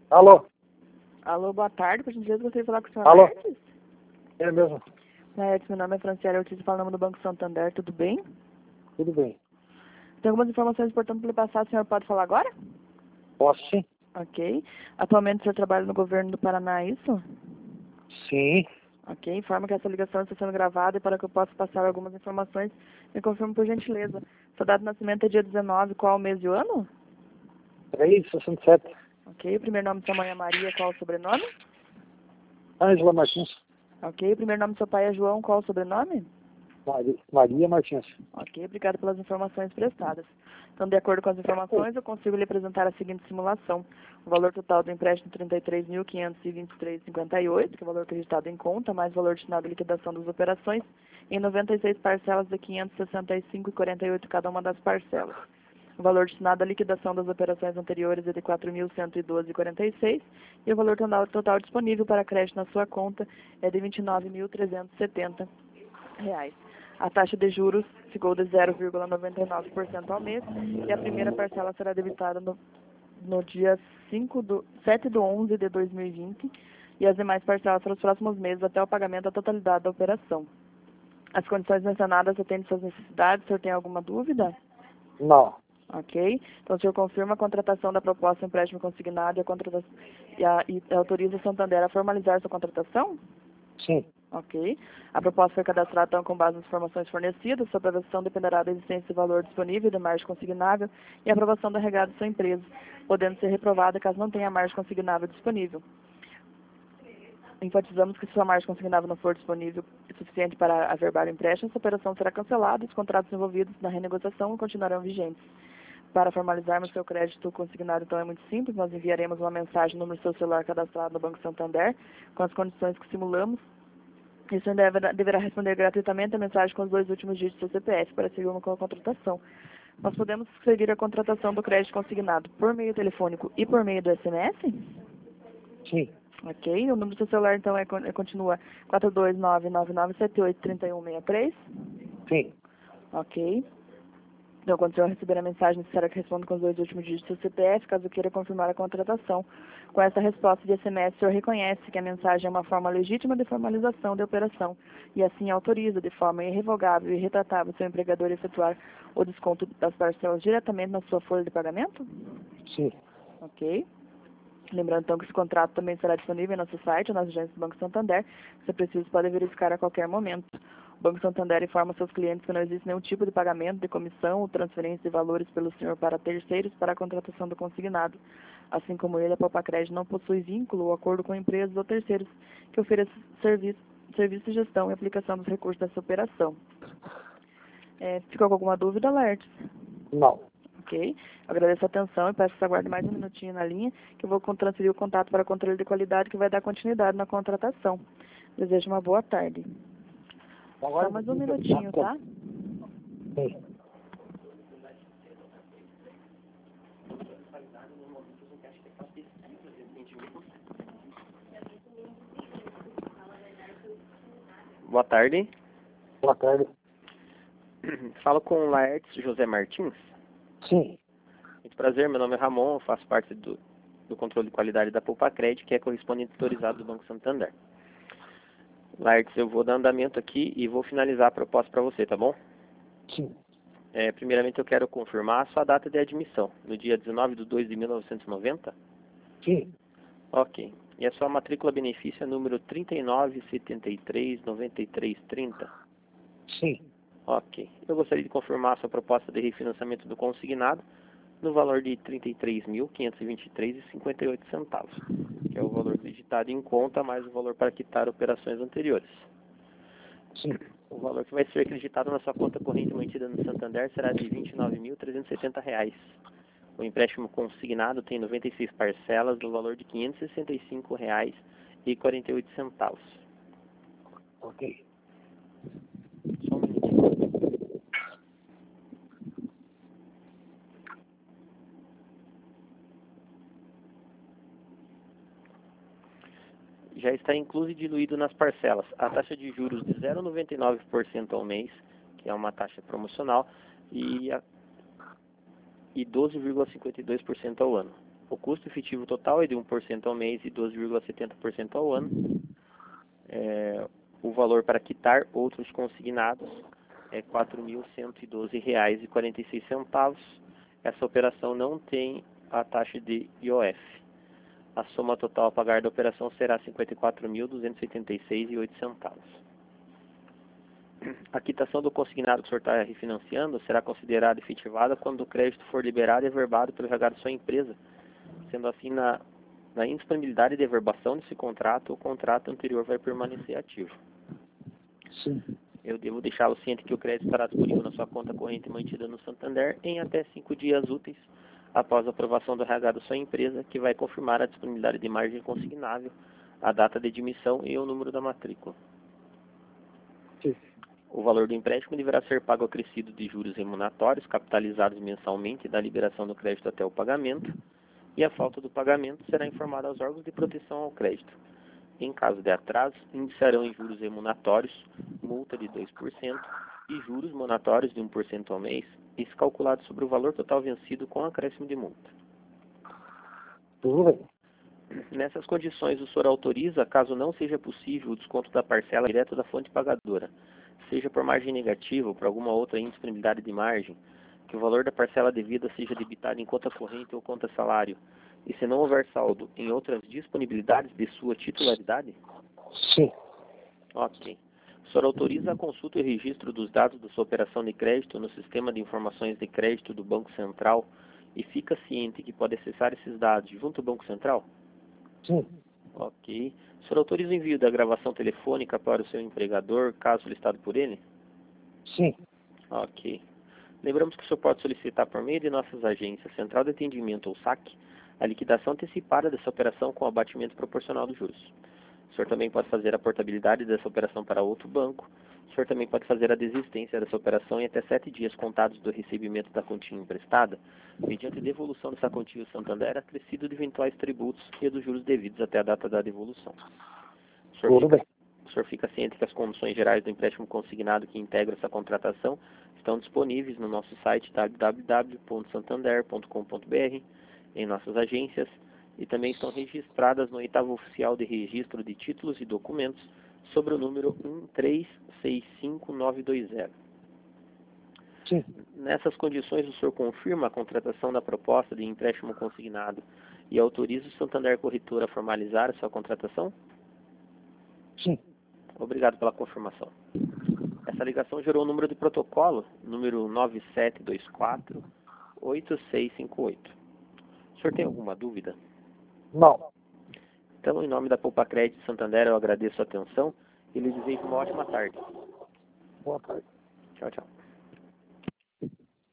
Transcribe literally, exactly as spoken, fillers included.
Alô? Alô, boa tarde. Por gentileza, gostaria de falar com o senhor Alô? Laertes. É mesmo? Laertes, meu nome é Franciele Ortiz, falo em nome do Banco Santander. Tudo bem? Tudo bem. Tem algumas informações importantes para lhe passar. O senhor pode falar agora? Posso sim? Ok. Atualmente o senhor trabalha no governo do Paraná, é isso? Sim. Ok. Informa que essa ligação está sendo gravada e para que eu possa passar algumas informações, me confirme por gentileza. Sua data de nascimento é dia dezenove, qual o mês e o ano? três, sessenta e sete. Ok. O primeiro nome de sua mãe é Maria, qual o sobrenome? Ângela Martins. Ok. O primeiro nome do seu pai é João, qual o sobrenome? Maria, Maria Martins. Ok, obrigado pelas informações prestadas. Então, de acordo com as informações, eu consigo lhe apresentar a seguinte simulação. O valor total do empréstimo trinta e três mil, quinhentos e vinte e três vírgula cinquenta e oito, que é o valor acreditado em conta, mais o valor destinado à liquidação das operações, em noventa e seis parcelas de quinhentos e sessenta e cinco vírgula quarenta e oito cada uma das parcelas. O valor destinado à liquidação das operações anteriores é de quatro mil cento e doze vírgula quarenta e seis e o valor total, total disponível para crédito na sua conta é de vinte e nove mil trezentos e setenta reais. A taxa de juros ficou de zero vírgula noventa e nove por cento ao mês e a primeira parcela será debitada no, no dia cinco do, sete de onze de dois mil e vinte e as demais parcelas para os próximos meses até o pagamento da totalidade da operação. As condições mencionadas atendem suas necessidades. O senhor tem alguma dúvida? Não. Ok. Então, o senhor confirma a contratação da proposta empréstimo consignado e, a contratação, e, a, e autoriza o Santander a formalizar sua contratação? Sim. Ok. A proposta foi cadastrada então, com base nas informações fornecidas. Sua aprovação dependerá da existência de valor disponível de margem consignável e a aprovação do regado de sua empresa, podendo ser reprovada caso não tenha margem consignável disponível. Enfatizamos que se sua margem consignável não for disponível o suficiente para averbar o empréstimo, essa operação será cancelada e os contratos envolvidos na renegociação continuarão vigentes. Para formalizarmos seu crédito consignado, então, é muito simples. Nós enviaremos uma mensagem no número do seu celular cadastrado no Banco Santander, com as condições que simulamos. E o senhor deverá, deverá responder gratuitamente a mensagem com os dois últimos dígitos do seu C P F para seguir uma com a contratação. Nós podemos seguir a contratação do crédito consignado por meio telefônico e por meio do S M S? Sim. Ok. O número do seu celular, então, é, é, continua quatro dois nove, nove nove sete oito, três um seis três? Sim. Ok. Então, quando o senhor receber a mensagem, será que responda com os dois últimos dígitos do C P F, caso queira confirmar a contratação. Com essa resposta de S M S, o senhor reconhece que a mensagem é uma forma legítima de formalização da operação e, assim, autoriza de forma irrevogável e retratável o seu empregador a efetuar o desconto das parcelas diretamente na sua folha de pagamento? Sim. Ok. Lembrando, então, que esse contrato também será disponível em nosso site, nas agências do Banco Santander. Se preciso, pode verificar a qualquer momento. O Banco Santander informa seus clientes que não existe nenhum tipo de pagamento, de comissão ou transferência de valores pelo senhor para terceiros para a contratação do consignado. Assim como ele, a Popacred não possui vínculo ou acordo com empresas ou terceiros que ofereçam serviço, serviço de gestão e aplicação dos recursos dessa operação. É, ficou com alguma dúvida, Laertes? Não. Ok. Agradeço a atenção e peço que você aguarde mais um minutinho na linha, que eu vou transferir o contato para controle de qualidade, que vai dar continuidade na contratação. Desejo uma boa tarde. Só mais um minutinho, tá? Sim. Boa tarde. Boa tarde. Falo com o Laertes José Martins. Sim. Muito prazer, meu nome é Ramon, eu faço parte do, do controle de qualidade da Popacred, que é correspondente autorizado do Banco Santander. Laertes, eu vou dar andamento aqui e vou finalizar a proposta para você, tá bom? Sim. É, primeiramente eu quero confirmar a sua data de admissão, no dia dezenove de dois de mil novecentos e noventa? Sim. Ok. E a sua matrícula benefício é número trinta e nove, setenta e três, noventa e três, trinta? Sim. Ok. Eu gostaria de confirmar a sua proposta de refinanciamento do consignado no valor de trinta e três mil, quinhentos e vinte e três reais e cinquenta e oito centavos, que é o valor acreditado em conta mais o valor para quitar operações anteriores. Sim. O valor que vai ser acreditado na sua conta corrente mantida no Santander será de vinte e nove mil, trezentos e setenta reais. O empréstimo consignado tem noventa e seis parcelas no valor de quinhentos e sessenta e cinco reais e quarenta e oito centavos. Ok. Só um minutinho. Já está incluso e diluído nas parcelas a taxa de juros de zero vírgula noventa e nove por cento ao mês, que é uma taxa promocional, e, a, e doze vírgula cinquenta e dois por cento ao ano. O custo efetivo total é de um por cento ao mês e doze vírgula setenta por cento ao ano. É, o valor para quitar outros consignados é quatro mil cento e doze reais e quarenta e seis centavos. Essa operação não tem a taxa de I O F. A soma total a pagar da operação será cinquenta e quatro mil duzentos e oitenta e seis reais e oito centavos. A quitação do consignado que o senhor está refinanciando será considerada efetivada quando o crédito for liberado e averbado pelo R H da sua empresa. Sendo assim, na, na indisponibilidade de averbação desse contrato, o contrato anterior vai permanecer ativo. Sim. Eu devo deixá-lo ciente que o crédito estará disponível na sua conta corrente mantida no Santander em até cinco dias úteis após a aprovação do R H da sua empresa, que vai confirmar a disponibilidade de margem consignável, a data de admissão e o número da matrícula. Sim. O valor do empréstimo deverá ser pago acrescido de juros remuneratórios capitalizados mensalmente da liberação do crédito até o pagamento, e a falta do pagamento será informada aos órgãos de proteção ao crédito. Em caso de atraso, iniciarão em juros remuneratórios, multa de dois por cento e juros monatórios de um por cento ao mês, isso calculado sobre o valor total vencido com acréscimo de multa. Tudo bem. Nessas condições, o senhor autoriza, caso não seja possível, o desconto da parcela direto da fonte pagadora, seja por margem negativa ou por alguma outra indisponibilidade de margem, que o valor da parcela devida seja debitado em conta corrente ou conta salário, e se não houver saldo em outras disponibilidades de sua titularidade? Sim. Ok. O senhor autoriza a consulta e registro dos dados da sua operação de crédito no Sistema de Informações de Crédito do Banco Central e fica ciente que pode acessar esses dados junto ao Banco Central? Sim. Ok. O senhor autoriza o envio da gravação telefônica para o seu empregador, caso solicitado por ele? Sim. Ok. Lembramos que o senhor pode solicitar por meio de nossas agências, Central de Atendimento ou S A C, a liquidação antecipada dessa operação com abatimento proporcional dos juros. O senhor também pode fazer a portabilidade dessa operação para outro banco. O senhor também pode fazer a desistência dessa operação em até sete dias contados do recebimento da quantia emprestada, mediante devolução dessa quantia ao Santander, acrescido de eventuais tributos e dos juros devidos até a data da devolução. O senhor, Tudo fica, bem. o senhor fica ciente que as condições gerais do empréstimo consignado que integram essa contratação estão disponíveis no nosso site w w w ponto santander ponto com ponto b r, em nossas agências, e também estão registradas no oitavo oficial de registro de títulos e documentos sobre o número um três seis cinco nove dois zero. Sim. Nessas condições, o senhor confirma a contratação da proposta de empréstimo consignado e autoriza o Santander Corretora a formalizar a sua contratação? Sim. Obrigado pela confirmação. Essa ligação gerou o número de protocolo, número nove sete dois quatro oito seis cinco oito. O senhor tem alguma dúvida? Não. Então, em nome da Poupa Crédito Santander, eu agradeço a atenção e lhe desejo uma ótima tarde. Boa tarde. Tchau, tchau.